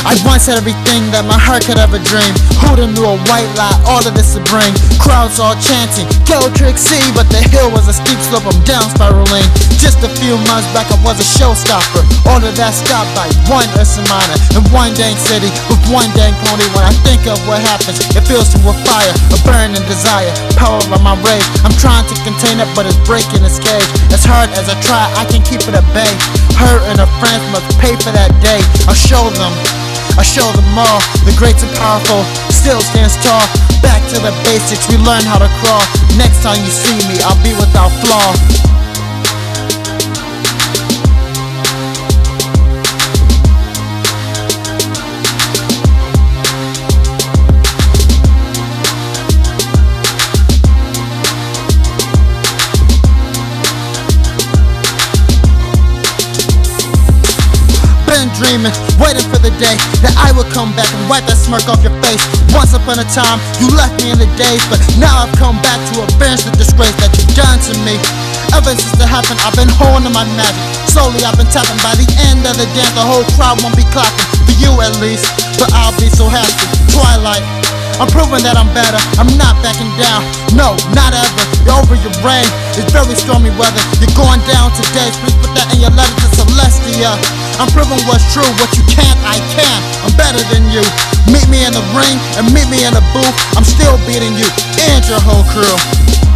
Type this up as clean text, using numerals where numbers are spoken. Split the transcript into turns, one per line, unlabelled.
I once had everything that my heart could ever dream. Who'da knew a white lie, all of this would bring? Crowds all chanting, go Trixie, but the hill was a steep slope, I'm down spiraling. Just a few months back I was a showstopper. All of that stopped by one Ursa Minor in one dang city with one dang pony. When I think of what happens, it fills me with fire, a burning desire, power of my rage. I'm trying to contain it, but it's breaking its cage. As hard as I try, I can keep it at bay. Her and her friends must pay for that day. I show them all. The great and powerful still stands tall. Back to the basics, we learn how to crawl. Next time you see me, I'll be without flaw. Dreaming, waiting for the day that I would come back and wipe that smirk off your face. Once upon a time, you left me in the daze, but now I've come back to avenge the disgrace that you've done to me. Ever since it happened, I've been honing my magic. Slowly I've been tapping. By the end of the dance, the whole crowd won't be clapping. For you at least, but I'll be so happy. Twilight, I'm proving that I'm better. I'm not backing down, no, not ever. You're over your rain, it's very stormy weather. You're going down today, please put that in your letter to Celestia. I'm proving what's true, what you can't, I can. I'm better than you. Meet me in the ring and meet me in the booth. I'm still beating you and your whole crew.